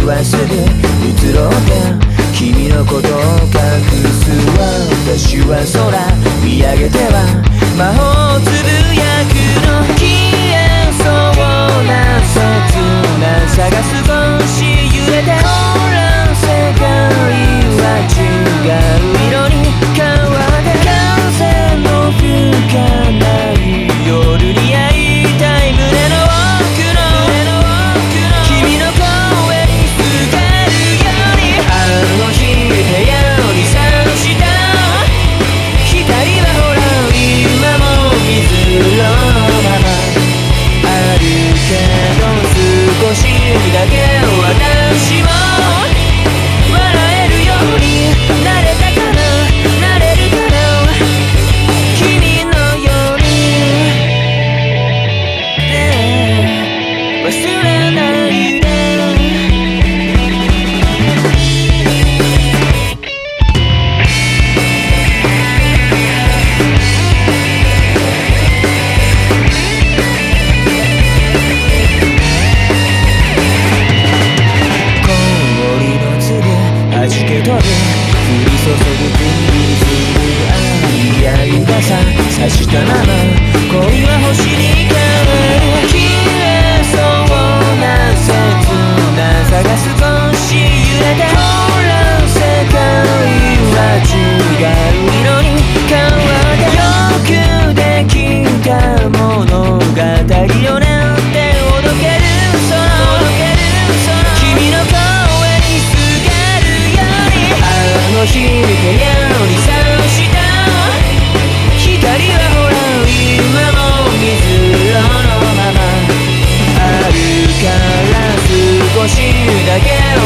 はすぐ移ろって君のことを隠す。私は空見上げては魔法をつぶやくの。消えそうな切なさが少し揺れて、ほら世界は違う色に変わって、風の吹かない夜に会いたい。胸の奥の君の声にすがるように、あの日部屋にさした光はほら今も水色のままあるけど、少しだけ私も笑えるようになれたかな、なれるかな、君のように、忘れないで。氷の粒弾け飛ぶ降り注ぐ水、愛やいがさ差したまま恋は星に変わる。消えそうな切なさが少し揺れて、ほら世界は違う色に変わって、よくできた物語をなんておどける。その君の声にすがるように、あの日部屋にさした光はほら今も水色のままあるから、少しだけ